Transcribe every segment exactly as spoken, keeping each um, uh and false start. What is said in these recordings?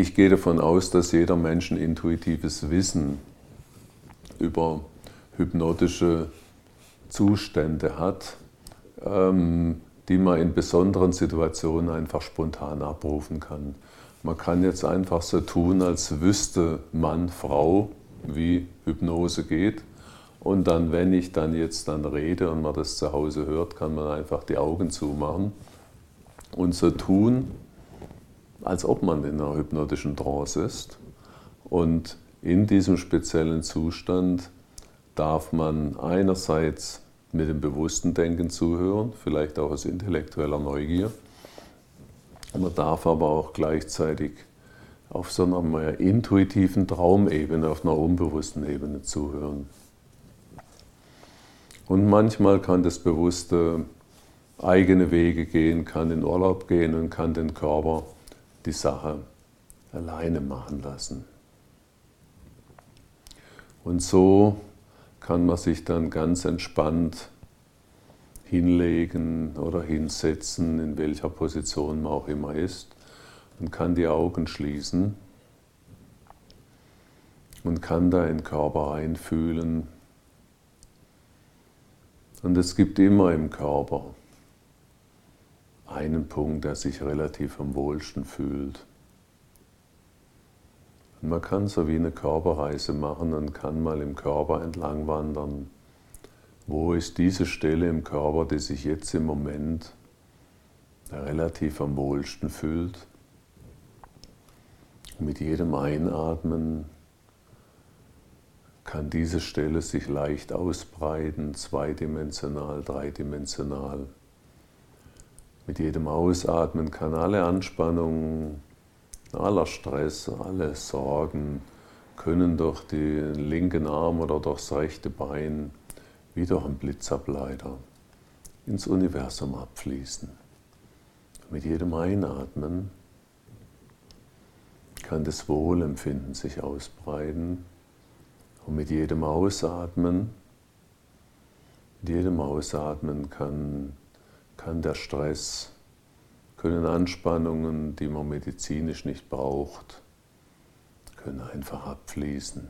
Ich gehe davon aus, dass jeder Mensch ein intuitives Wissen über hypnotische Zustände hat, ähm, die man in besonderen Situationen einfach spontan abrufen kann. Man kann jetzt einfach so tun, als wüsste Mann, Frau, wie Hypnose geht. Und dann, wenn ich dann jetzt dann rede und man das zu Hause hört, kann man einfach die Augen zumachen und so tun, als ob man in einer hypnotischen Trance ist. Und in diesem speziellen Zustand darf man einerseits mit dem bewussten Denken zuhören, vielleicht auch aus intellektueller Neugier. Man darf aber auch gleichzeitig auf so einer mehr intuitiven Traumebene, auf einer unbewussten Ebene zuhören. Und manchmal kann das Bewusste eigene Wege gehen, kann in Urlaub gehen und kann den Körper die Sache alleine machen lassen. Und so kann man sich dann ganz entspannt hinlegen oder hinsetzen, in welcher Position man auch immer ist, und kann die Augen schließen und kann da in den Körper reinfühlen. Und es gibt immer im Körper einen Punkt, der sich relativ am wohlsten fühlt. Und man kann so wie eine Körperreise machen und kann mal im Körper entlang wandern. Wo ist diese Stelle im Körper, die sich jetzt im Moment relativ am wohlsten fühlt? Und mit jedem Einatmen kann diese Stelle sich leicht ausbreiten, zweidimensional, dreidimensional. Mit jedem Ausatmen kann alle Anspannung, aller Stress, alle Sorgen können durch den linken Arm oder durchs rechte Bein wie durch einen Blitzableiter ins Universum abfließen. Mit jedem Einatmen kann das Wohlempfinden sich ausbreiten und mit jedem Ausatmen, mit jedem Ausatmen kann, kann der Stress, können Anspannungen, die man medizinisch nicht braucht, können einfach abfließen.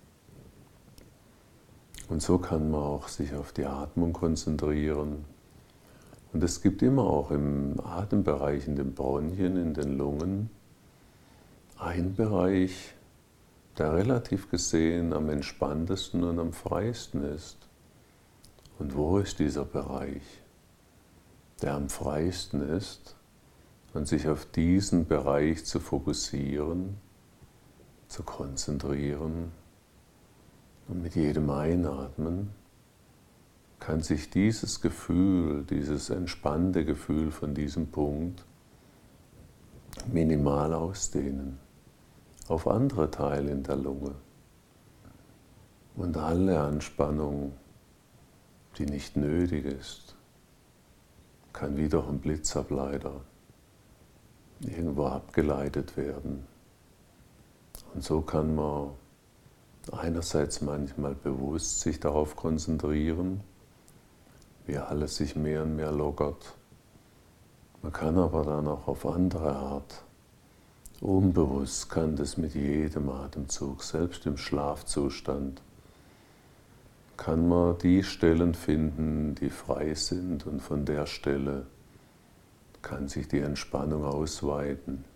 Und so kann man auch sich auf die Atmung konzentrieren. Und es gibt immer auch im Atembereich, in den Bronchien, in den Lungen, einen Bereich, der relativ gesehen am entspanntesten und am freiesten ist. Und wo ist dieser Bereich, der am freiesten ist? Und sich auf diesen Bereich zu fokussieren, zu konzentrieren. Und mit jedem Einatmen kann sich dieses Gefühl, dieses entspannte Gefühl von diesem Punkt minimal ausdehnen auf andere Teile in der Lunge. Und alle Anspannung, die nicht nötig ist, kann wie durch einen Blitzableiter irgendwo abgeleitet werden. Und so kann man einerseits manchmal bewusst sich darauf konzentrieren, wie alles sich mehr und mehr lockert. Man kann aber dann auch auf andere Art, unbewusst kann das mit jedem Atemzug, selbst im Schlafzustand, kann man die Stellen finden, die frei sind, und von der Stelle kann sich die Entspannung ausweiten.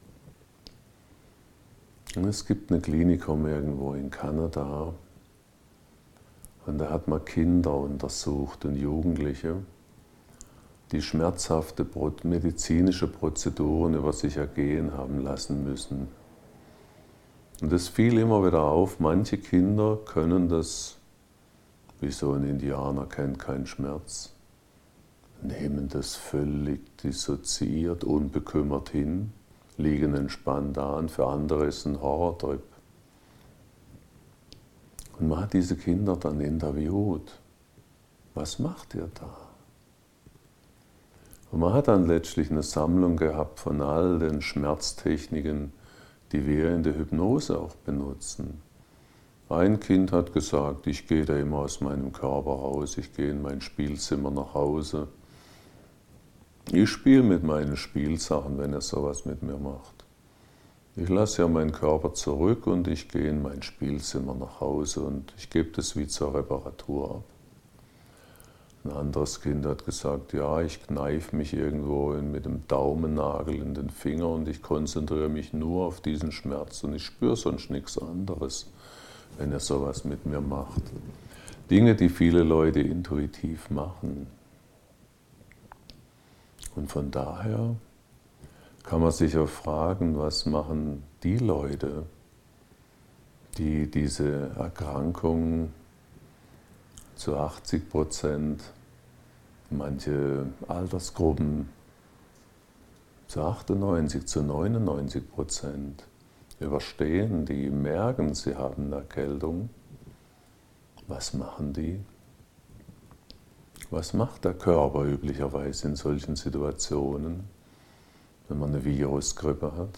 Und es gibt eine Klinikum irgendwo in Kanada, und da hat man Kinder untersucht und Jugendliche, die schmerzhafte medizinische Prozeduren über sich ergehen haben lassen müssen. Und es fiel immer wieder auf, manche Kinder können das, wie so ein Indianer kennt keinen Schmerz, nehmen das völlig dissoziiert, unbekümmert hin, liegen entspannt da, und für andere ist ein Horrortrip. Und man hat diese Kinder dann interviewt. Was macht ihr da? Und man hat dann letztlich eine Sammlung gehabt von all den Schmerztechniken, die wir in der Hypnose auch benutzen. Ein Kind hat gesagt, ich gehe da immer aus meinem Körper raus, ich gehe in mein Spielzimmer nach Hause. Ich spiele mit meinen Spielsachen, wenn er sowas mit mir macht. Ich lasse ja meinen Körper zurück und ich gehe in mein Spielzimmer nach Hause und ich gebe das wie zur Reparatur ab. Ein anderes Kind hat gesagt, ja, ich kneife mich irgendwo mit dem Daumennagel in den Finger und ich konzentriere mich nur auf diesen Schmerz und ich spüre sonst nichts anderes, wenn er sowas mit mir macht. Dinge, die viele Leute intuitiv machen. Und von daher kann man sich auch fragen, was machen die Leute, die diese Erkrankung zu achtzig Prozent, manche Altersgruppen zu achtundneunzig, zu neunundneunzig Prozent überstehen, die merken, sie haben eine Erkältung. Was machen die? Was macht der Körper üblicherweise in solchen Situationen, wenn man eine Virusgrippe hat?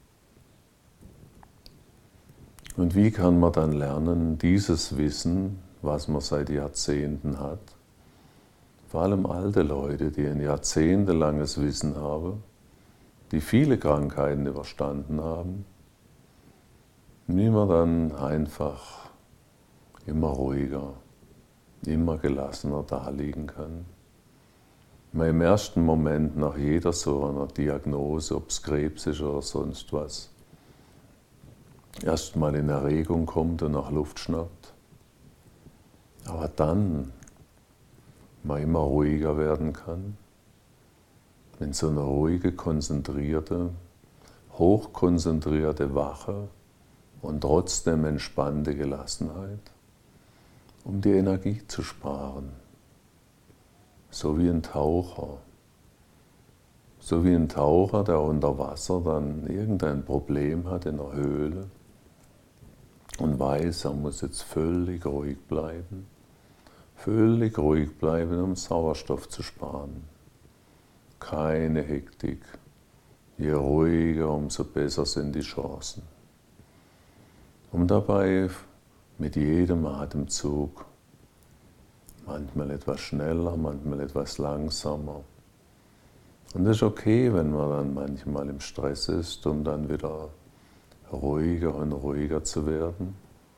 Und wie kann man dann lernen, dieses Wissen, was man seit Jahrzehnten hat, vor allem alte Leute, die ein jahrzehntelanges Wissen haben, die viele Krankheiten überstanden haben, wie man dann einfach immer ruhiger, immer gelassener da liegen kann. Man im ersten Moment nach jeder so einer Diagnose, ob es Krebs ist oder sonst was, erstmal in Erregung kommt und nach Luft schnappt. Aber dann man immer ruhiger werden kann, in so eine ruhige, konzentrierte, hochkonzentrierte, wache und trotzdem entspannte Gelassenheit, um die Energie zu sparen. So wie ein Taucher. So wie ein Taucher, der unter Wasser dann irgendein Problem hat in der Höhle und weiß, er muss jetzt völlig ruhig bleiben. Völlig ruhig bleiben, um Sauerstoff zu sparen. Keine Hektik. Je ruhiger, umso besser sind die Chancen. Um dabei mit jedem Atemzug, manchmal etwas schneller, manchmal etwas langsamer. Und es ist okay, wenn man dann manchmal im Stress ist, um dann wieder ruhiger und ruhiger zu werden.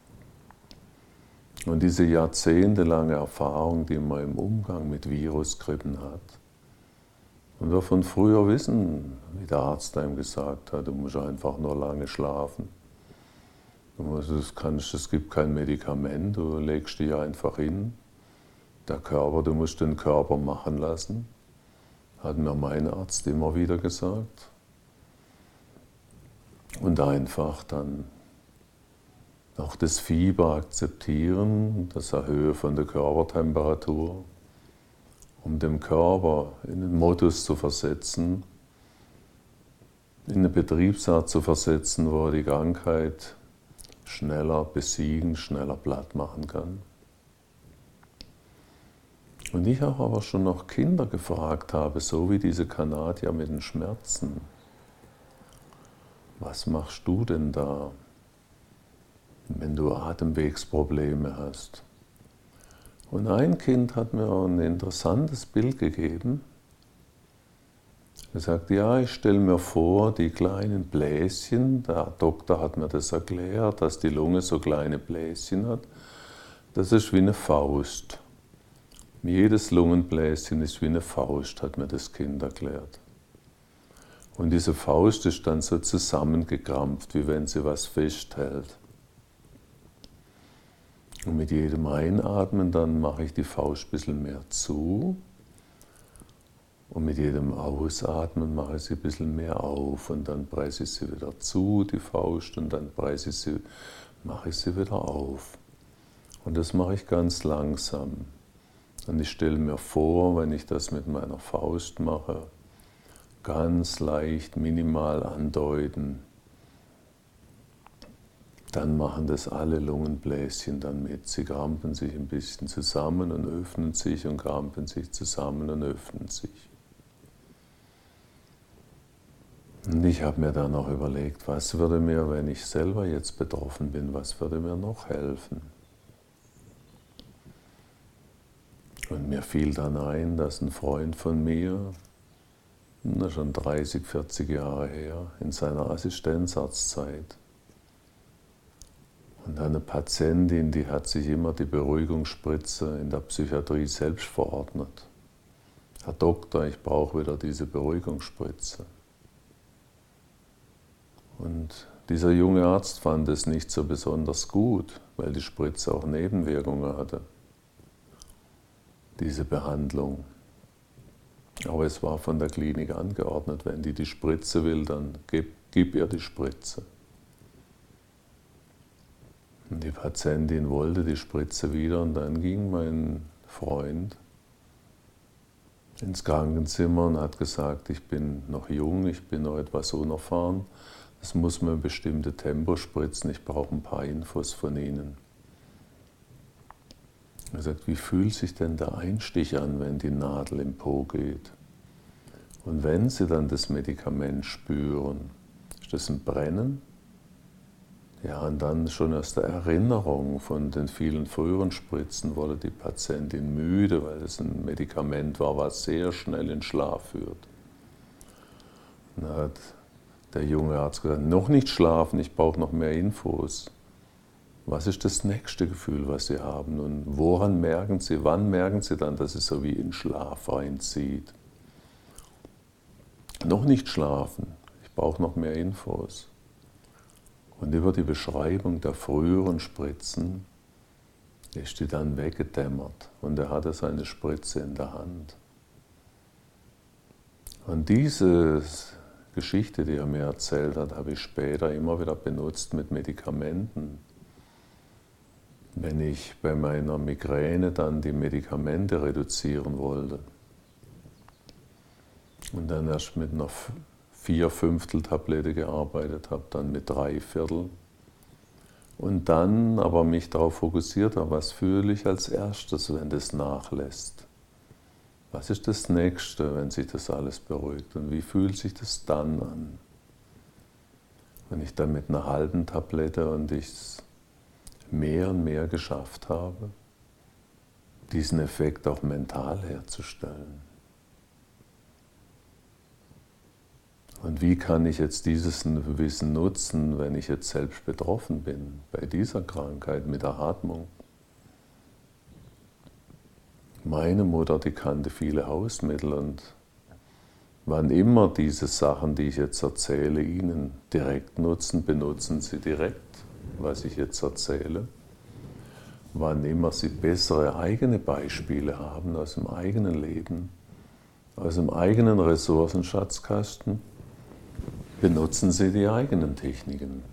Und diese jahrzehntelange Erfahrung, die man im Umgang mit Virusgrippen hat, und wir von früher wissen, wie der Arzt einem gesagt hat, du musst einfach nur lange schlafen. Du musst, das kannst, es gibt kein Medikament, du legst dich einfach hin. Der Körper, du musst den Körper machen lassen, hat mir mein Arzt immer wieder gesagt. Und einfach dann auch das Fieber akzeptieren, das Erhöhen von der Körpertemperatur, um den Körper in den Modus zu versetzen, in eine Betriebsart zu versetzen, wo er die Krankheit schneller besiegen, schneller platt machen kann. Und ich auch aber schon noch Kinder gefragt habe, so wie diese Kanadier mit den Schmerzen. Was machst du denn da, wenn du Atemwegsprobleme hast? Und ein Kind hat mir ein interessantes Bild gegeben. Er sagt, ja, ich stelle mir vor, die kleinen Bläschen, der Doktor hat mir das erklärt, dass die Lunge so kleine Bläschen hat, das ist wie eine Faust. Jedes Lungenbläschen ist wie eine Faust, hat mir das Kind erklärt. Und diese Faust ist dann so zusammengekrampft, wie wenn sie was festhält. Und mit jedem Einatmen dann mache ich die Faust ein bisschen mehr zu. Und mit jedem Ausatmen mache ich sie ein bisschen mehr auf. Und dann presse ich sie wieder zu, die Faust, und dann presse ich sie, mache ich sie wieder auf. Und das mache ich ganz langsam. Und ich stelle mir vor, wenn ich das mit meiner Faust mache, ganz leicht, minimal andeuten, dann machen das alle Lungenbläschen dann mit. Sie krampfen sich ein bisschen zusammen und öffnen sich und krampfen sich zusammen und öffnen sich. Und ich habe mir dann noch überlegt, was würde mir, wenn ich selber jetzt betroffen bin, was würde mir noch helfen? Und mir fiel dann ein, dass ein Freund von mir na, schon dreißig, vierzig Jahre her, in seiner Assistenzarztzeit. Und eine Patientin, die hat sich immer die Beruhigungsspritze in der Psychiatrie selbst verordnet. Herr Doktor, ich brauche wieder diese Beruhigungsspritze. Und dieser junge Arzt fand es nicht so besonders gut, weil die Spritze auch Nebenwirkungen hatte, diese Behandlung. Aber es war von der Klinik angeordnet, wenn die die Spritze will, dann gib, gib ihr die Spritze. Und die Patientin wollte die Spritze wieder und dann ging mein Freund ins Krankenzimmer und hat gesagt, ich bin noch jung, ich bin noch etwas unerfahren, es muss mir ein bestimmtes Tempo spritzen, ich brauche ein paar Infos von Ihnen. Er hat gesagt, wie fühlt sich denn der Einstich an, wenn die Nadel im Po geht? Und wenn Sie dann das Medikament spüren, ist das ein Brennen? Ja, und dann schon aus der Erinnerung von den vielen früheren Spritzen wurde die Patientin müde, weil es ein Medikament war, was sehr schnell in Schlaf führt. Und dann hat der junge Arzt gesagt, noch nicht schlafen, ich brauche noch mehr Infos. Was ist das nächste Gefühl, was Sie haben? Und woran merken Sie, wann merken Sie dann, dass es so wie in Schlaf reinzieht? Noch nicht schlafen, ich brauche noch mehr Infos. Und über die Beschreibung der früheren Spritzen ist die dann weggedämmert und er hatte seine Spritze in der Hand. Und diese Geschichte, die er mir erzählt hat, habe ich später immer wieder benutzt mit Medikamenten. Wenn ich bei meiner Migräne dann die Medikamente reduzieren wollte und dann erst mit einer Vier-Fünftel-Tablette gearbeitet habe, dann mit drei Viertel. Und dann aber mich darauf fokussiert habe, was fühle ich als erstes, wenn das nachlässt? Was ist das Nächste, wenn sich das alles beruhigt? Und wie fühlt sich das dann an? Wenn ich dann mit einer halben Tablette und ich es mehr und mehr geschafft habe, diesen Effekt auch mental herzustellen. Und wie kann ich jetzt dieses Wissen nutzen, wenn ich jetzt selbst betroffen bin, bei dieser Krankheit mit der Atmung? Meine Mutter, die kannte viele Hausmittel und wann immer diese Sachen, die ich jetzt erzähle, Ihnen direkt nutzen, benutzen Sie direkt, was ich jetzt erzähle. Wann immer Sie bessere eigene Beispiele haben aus dem eigenen Leben, aus dem eigenen Ressourcenschatzkasten, benutzen Sie die eigenen Techniken.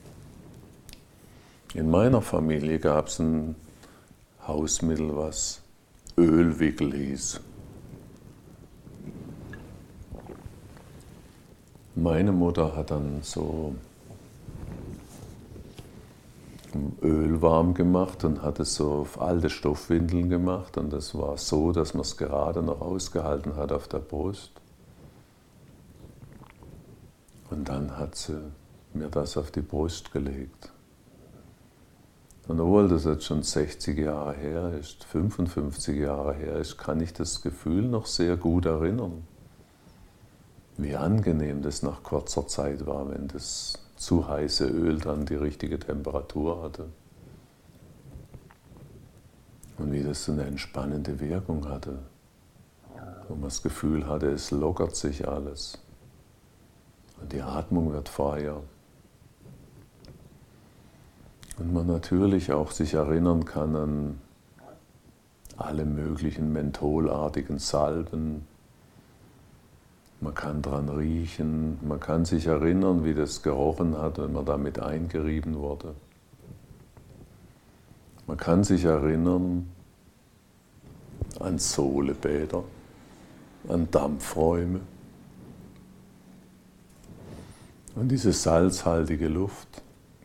In meiner Familie gab es ein Hausmittel, was Ölwickel hieß. Meine Mutter hat dann so Öl warm gemacht und hat es so auf alte Stoffwindeln gemacht und das war so, dass man es gerade noch ausgehalten hat auf der Brust. Und dann hat sie mir das auf die Brust gelegt. Und obwohl das jetzt schon sechzig Jahre her ist, fünfundfünfzig Jahre her ist, kann ich das Gefühl noch sehr gut erinnern. Wie angenehm das nach kurzer Zeit war, wenn das zu heiße Öl dann die richtige Temperatur hatte. Und wie das so eine entspannende Wirkung hatte. Wo man das Gefühl hatte, es lockert sich alles. Und die Atmung wird freier. Und man natürlich auch sich erinnern kann an alle möglichen mentholartigen Salben. Man kann dran riechen, man kann sich erinnern, wie das gerochen hat, wenn man damit eingerieben wurde. Man kann sich erinnern an Sohlebäder, an Dampfräume. Und diese salzhaltige Luft,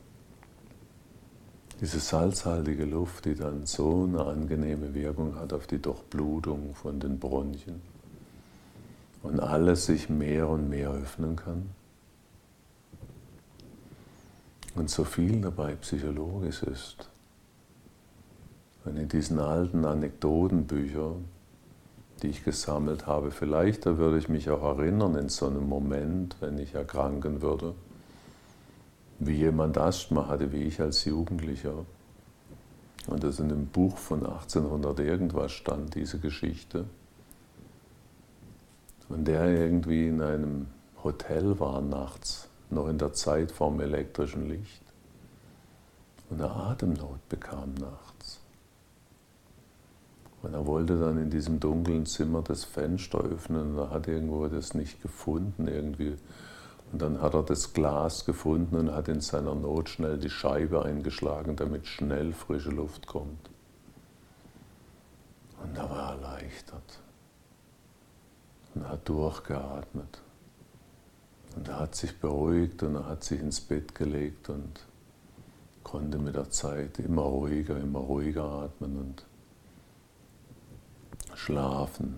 diese salzhaltige Luft, die dann so eine angenehme Wirkung hat auf die Durchblutung von den Bronchien und alles sich mehr und mehr öffnen kann. Und so viel dabei psychologisch ist. Und in diesen alten Anekdotenbüchern die ich gesammelt habe. Vielleicht da würde ich mich auch erinnern in so einem Moment, wenn ich erkranken würde, wie jemand Asthma hatte, wie ich als Jugendlicher. Und das in einem Buch von achtzehnhundert irgendwas stand, diese Geschichte. Und der irgendwie in einem Hotel war nachts, noch in der Zeit vorm elektrischen Licht, und eine Atemnot bekam nachts. Und er wollte dann in diesem dunklen Zimmer das Fenster öffnen und er hat irgendwo das nicht gefunden irgendwie. Und dann hat er das Glas gefunden und hat in seiner Not schnell die Scheibe eingeschlagen, damit schnell frische Luft kommt. Und er war erleichtert. Und er hat durchgeatmet. Und er hat sich beruhigt und er hat sich ins Bett gelegt und konnte mit der Zeit immer ruhiger, immer ruhiger atmen und schlafen.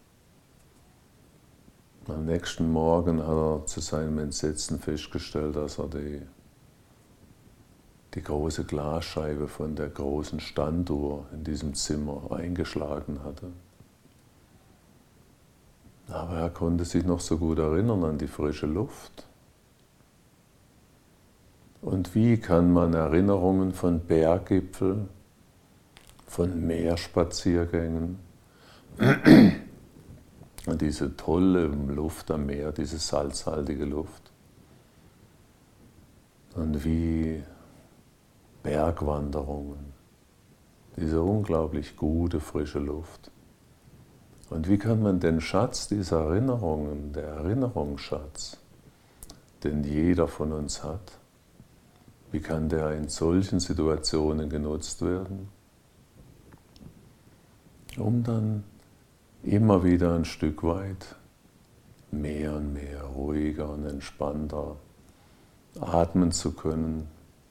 Am nächsten Morgen hat er zu seinem Entsetzen festgestellt, dass er die, die große Glasscheibe von der großen Standuhr in diesem Zimmer eingeschlagen hatte. Aber er konnte sich noch so gut erinnern an die frische Luft. Und wie kann man Erinnerungen von Berggipfeln, von Meerspaziergängen und diese tolle Luft am Meer, diese salzhaltige Luft, und wie Bergwanderungen, diese unglaublich gute, frische Luft. Und wie kann man den Schatz dieser Erinnerungen, der Erinnerungsschatz, den jeder von uns hat, wie kann der in solchen Situationen genutzt werden, um dann immer wieder ein Stück weit mehr und mehr ruhiger und entspannter atmen zu können.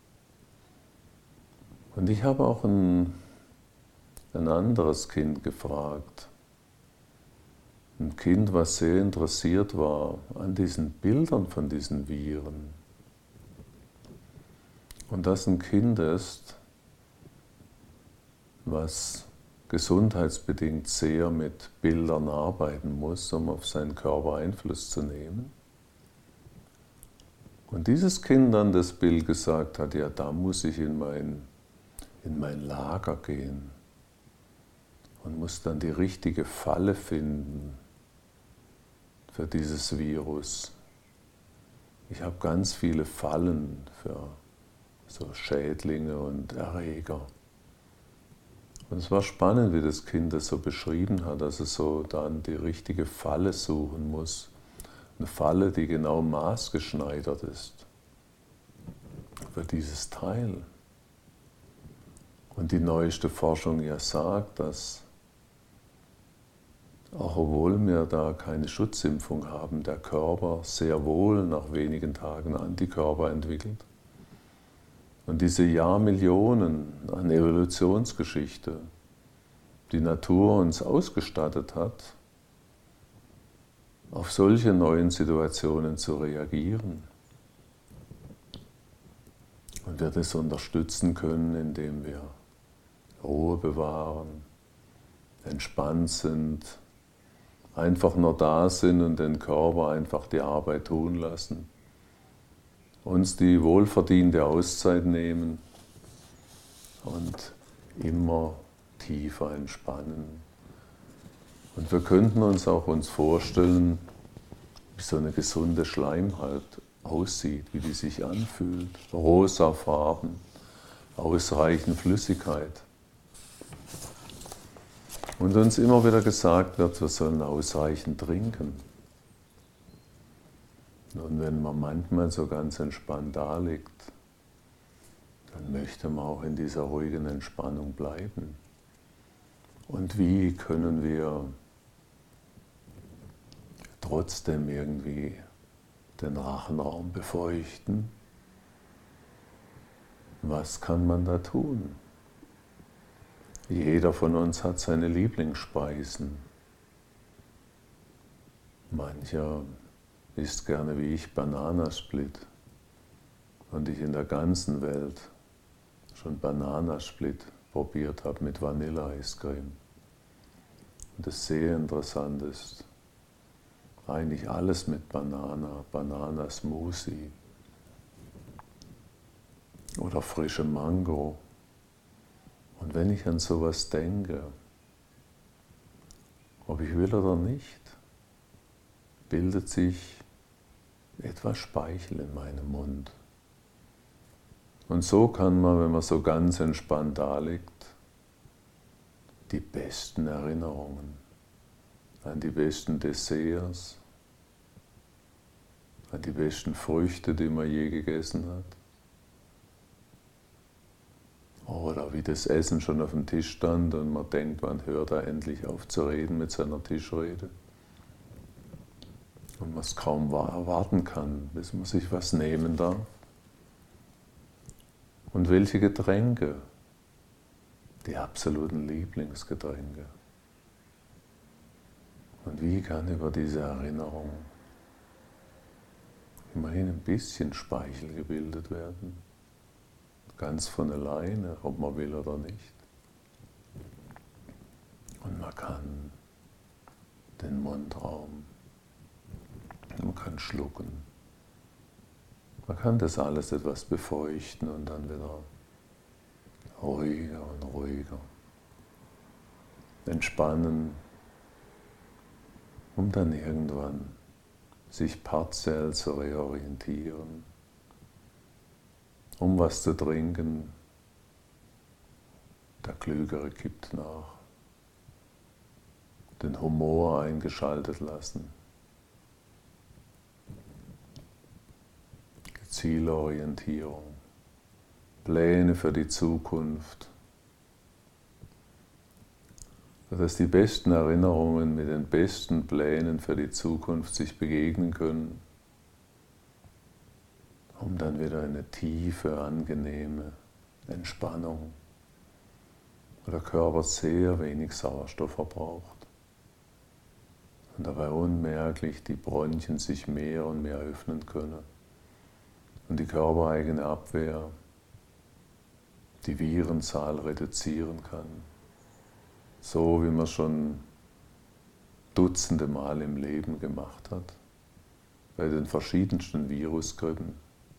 Und ich habe auch ein, ein anderes Kind gefragt, ein Kind, was sehr interessiert war an diesen Bildern von diesen Viren. Und das ein Kind ist, was gesundheitsbedingt sehr mit Bildern arbeiten muss, um auf seinen Körper Einfluss zu nehmen. Und dieses Kind dann das Bild gesagt hat, ja, da muss ich in mein, in mein Lager gehen und muss dann die richtige Falle finden für dieses Virus. Ich habe ganz viele Fallen für so Schädlinge und Erreger. Und es war spannend, wie das Kind das so beschrieben hat, dass es so dann die richtige Falle suchen muss. Eine Falle, die genau maßgeschneidert ist für dieses Teil. Und die neueste Forschung ja sagt, dass auch obwohl wir da keine Schutzimpfung haben, der Körper sehr wohl nach wenigen Tagen Antikörper entwickelt. Und diese Jahrmillionen an Evolutionsgeschichte, die Natur uns ausgestattet hat, auf solche neuen Situationen zu reagieren. Und wir das unterstützen können, indem wir Ruhe bewahren, entspannt sind, einfach nur da sind und den Körper einfach die Arbeit tun lassen. Uns die wohlverdiente Auszeit nehmen und immer tiefer entspannen. Und wir könnten uns auch uns vorstellen, wie so eine gesunde Schleimhaut aussieht, wie die sich anfühlt. Rosafarben, ausreichend Flüssigkeit. Und uns immer wieder gesagt wird, wir sollen ausreichend trinken. Und wenn man manchmal so ganz entspannt da liegt, dann möchte man auch in dieser ruhigen Entspannung bleiben. Und wie können wir trotzdem irgendwie den Rachenraum befeuchten? Was kann man da tun? Jeder von uns hat seine Lieblingsspeisen. Mancher isst gerne wie ich Bananasplit und ich in der ganzen Welt schon Bananasplit probiert habe mit Vanille-Eiscreme. Und das sehr interessant ist, eigentlich alles mit Banana, Banana-Smoothie oder frische Mango. Und wenn ich an sowas denke, ob ich will oder nicht, bildet sich etwas Speichel in meinem Mund. Und so kann man, wenn man so ganz entspannt da liegt, die besten Erinnerungen an die besten Desserts, an die besten Früchte, die man je gegessen hat, oder wie das Essen schon auf dem Tisch stand und man denkt, wann hört er endlich auf zu reden mit seiner Tischrede. Und man es kaum erwarten kann, bis man sich was nehmen darf. Und welche Getränke? Die absoluten Lieblingsgetränke. Und wie kann über diese Erinnerung immerhin ein bisschen Speichel gebildet werden? Ganz von alleine, ob man will oder nicht. Und man kann den Mundraum, man kann schlucken. Man kann das alles etwas befeuchten und dann wieder ruhiger und ruhiger entspannen, um dann irgendwann sich partiell zu reorientieren, um was zu trinken. Der Klügere kippt nach, den Humor eingeschaltet lassen, Zielorientierung, Pläne für die Zukunft, dass die besten Erinnerungen mit den besten Plänen für die Zukunft sich begegnen können, um dann wieder eine tiefe, angenehme Entspannung, wo der Körper sehr wenig Sauerstoff verbraucht und dabei unmerklich die Bronchien sich mehr und mehr öffnen können und die körpereigene Abwehr die Virenzahl reduzieren kann, so wie man schon dutzende Mal im Leben gemacht hat, bei den verschiedensten Virusgrippen.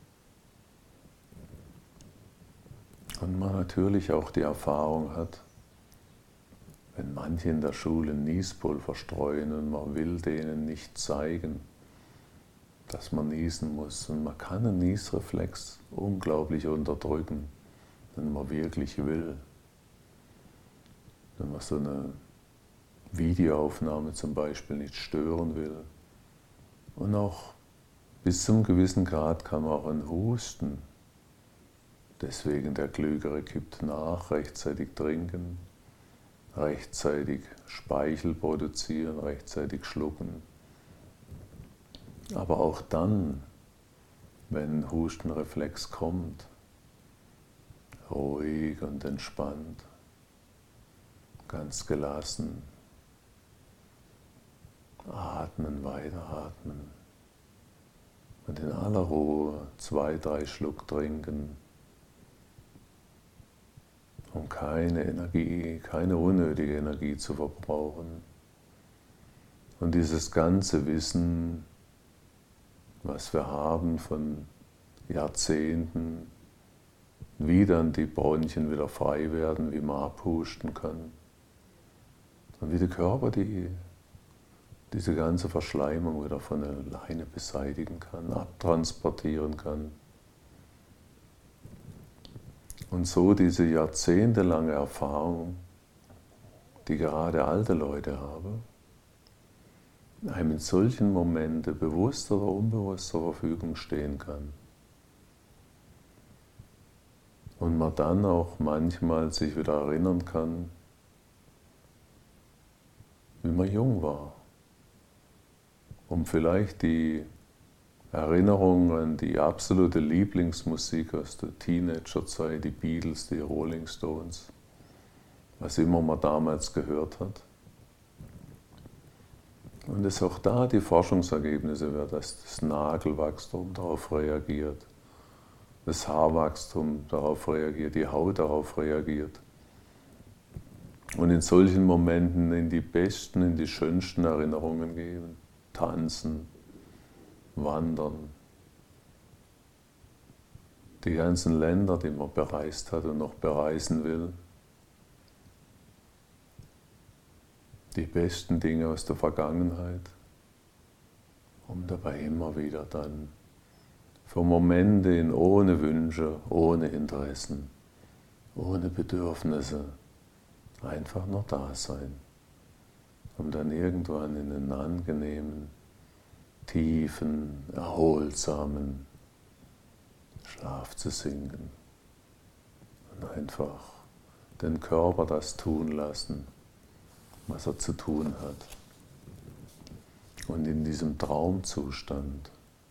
Und man natürlich auch die Erfahrung hat, wenn manche in der Schule Niespulver streuen und man will denen nicht zeigen, dass man niesen muss. Und man kann einen Niesreflex unglaublich unterdrücken, wenn man wirklich will. Wenn man so eine Videoaufnahme zum Beispiel nicht stören will. Und auch bis zum gewissen Grad kann man auch einen Husten, deswegen der Klügere kippt nach, rechtzeitig trinken, rechtzeitig Speichel produzieren, rechtzeitig schlucken. Aber auch dann, wenn ein Hustenreflex kommt, ruhig und entspannt, ganz gelassen, atmen, weiteratmen und in aller Ruhe zwei, drei Schluck trinken, um keine Energie, keine unnötige Energie zu verbrauchen. Und dieses ganze Wissen, was wir haben von Jahrzehnten, wie dann die Bronchien wieder frei werden, wie man abhusten kann und wie der Körper die, diese ganze Verschleimung wieder von alleine beseitigen kann, abtransportieren kann. Und so diese jahrzehntelange Erfahrung, die gerade alte Leute haben, einem in solchen Momenten bewusst oder unbewusst zur Verfügung stehen kann. Und man dann auch manchmal sich wieder erinnern kann, wie man jung war, um vielleicht die Erinnerung an die absolute Lieblingsmusik aus der Teenagerzeit, die Beatles, die Rolling Stones, was immer man damals gehört hat. Und es auch da die Forschungsergebnisse wäre, dass das Nagelwachstum darauf reagiert, das Haarwachstum darauf reagiert, die Haut darauf reagiert. Und in solchen Momenten in die besten, in die schönsten Erinnerungen gehen. Tanzen, wandern. Die ganzen Länder, die man bereist hat und noch bereisen will. Die besten Dinge aus der Vergangenheit. Um dabei immer wieder dann für Momente in ohne Wünsche, ohne Interessen, ohne Bedürfnisse einfach nur da sein, um dann irgendwann in einen angenehmen, tiefen, erholsamen Schlaf zu sinken und einfach den Körper das tun lassen, was er zu tun hat. Und in diesem Traumzustand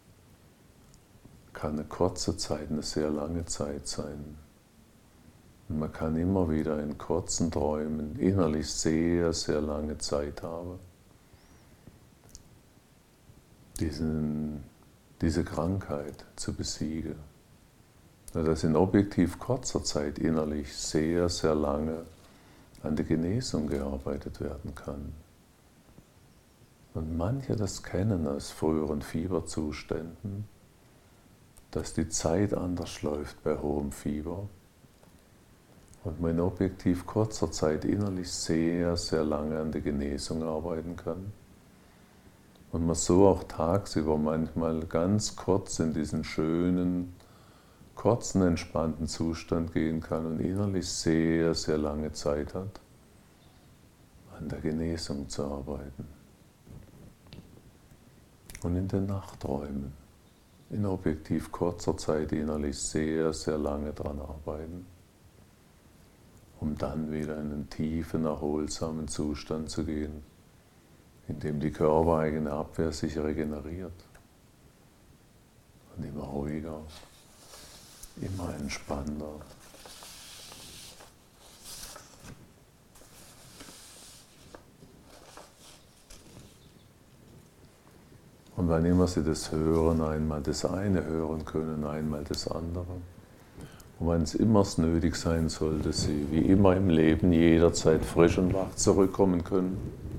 kann eine kurze Zeit eine sehr lange Zeit sein. Und man kann immer wieder in kurzen Träumen innerlich sehr, sehr lange Zeit haben, diesen, diese Krankheit zu besiegen. Dass in objektiv kurzer Zeit innerlich sehr, sehr lange an der Genesung gearbeitet werden kann. Und manche das kennen aus früheren Fieberzuständen, dass die Zeit anders läuft bei hohem Fieber und man in objektiv kurzer Zeit innerlich sehr, sehr lange an der Genesung arbeiten kann. Und man so auch tagsüber manchmal ganz kurz in diesen schönen, kurzen, entspannten Zustand gehen kann und innerlich sehr, sehr lange Zeit hat, an der Genesung zu arbeiten. Und in den Nachträumen, in objektiv kurzer Zeit innerlich sehr, sehr lange daran arbeiten, um dann wieder in einen tiefen, erholsamen Zustand zu gehen, in dem die körpereigene Abwehr sich regeneriert und immer ruhiger, immer entspannter. Und wann immer Sie das hören, einmal das eine hören können, einmal das andere. Und wenn es immer nötig sein sollte, Sie wie immer im Leben jederzeit frisch und wach zurückkommen können.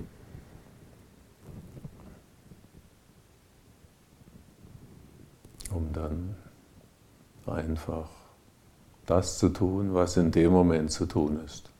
Um dann einfach das zu tun, was in dem Moment zu tun ist.